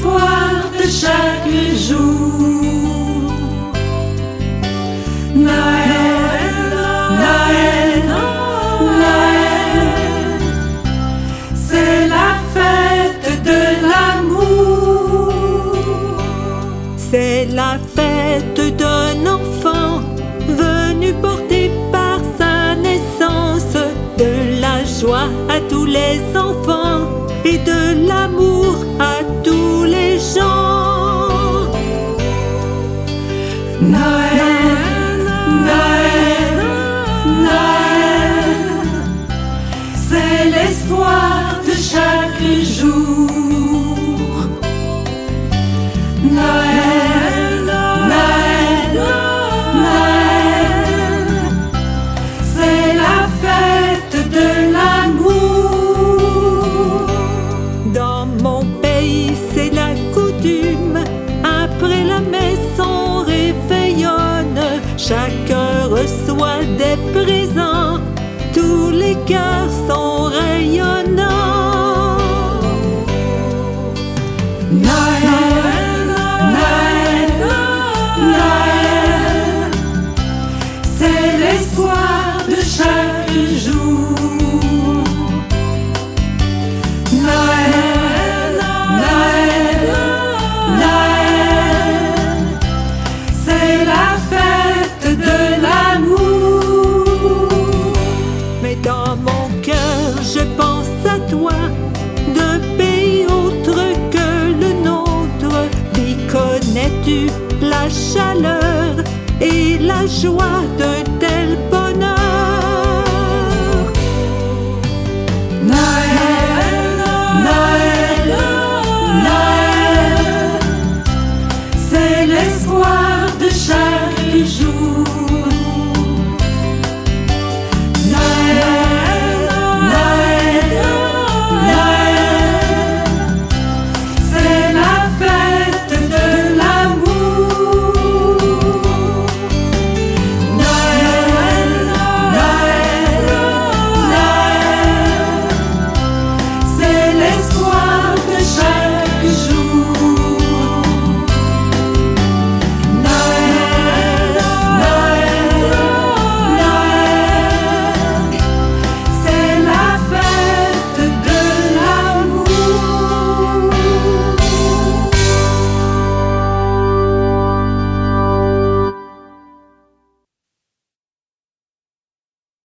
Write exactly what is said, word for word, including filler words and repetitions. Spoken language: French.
l'espoir de chaque jour. Noël, Noël, Noël, c'est la fête de l'amour. C'est la fête d'un enfant venu porter par sa naissance de la joie à tous les enfants et de l'amour à tous les gens. Noël, Noël, Noël, c'est l'espoir de chaque jour. Noël, Noël, Noël, c'est la fête de l'amour. Dans mon pays, c'est la coutume. Après la messe, on réveillonne. Chacun reçoit des présents. Tous les cœurs sont rayonnants. Noël, Noël, Noël, c'est l'espoir de chaque jour. Noël, Noël, Noël, c'est la fête de l'amour. Mais dans mon cœur, je pense à toi, d'un pays autre que le nôtre. Puis connais-tu la chaleur et la joie